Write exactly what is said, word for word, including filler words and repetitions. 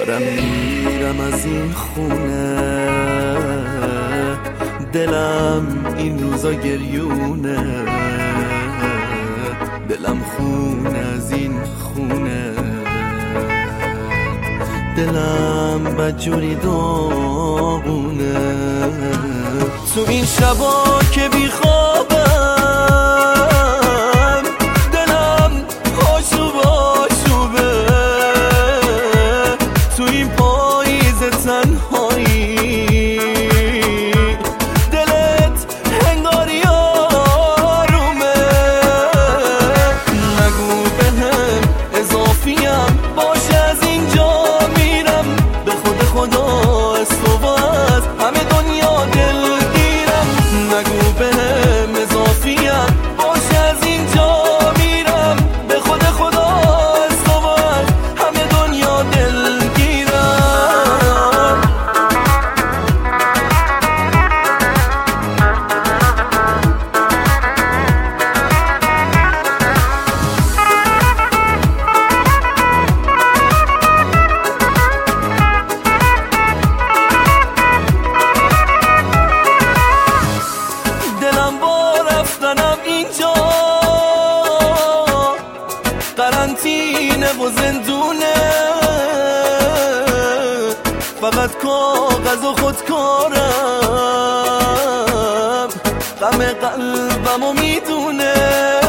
دارم میرم از این خونه، دلم این روزا گریونه، دلم خونه از این خونه، دلم بدجوری داغونه. تو این شبا که بی خوابم دلم آشوب آشوبه، تو این پاییز تنهایی دلت هنگاری آرومه. نگو بهم اضافیم باشه از اینجا میرم، به خود خدا استواز همه دنیا دلگیرم. نگو بهم اضافیم باشه از اینجا میرم، به خود خدا استواز همه دنیا دلگیرم. دلم با رفتنم اینجا قرنطینه و زندونه، فقط کاغذ و خودکارم غم قلبمو میدونه.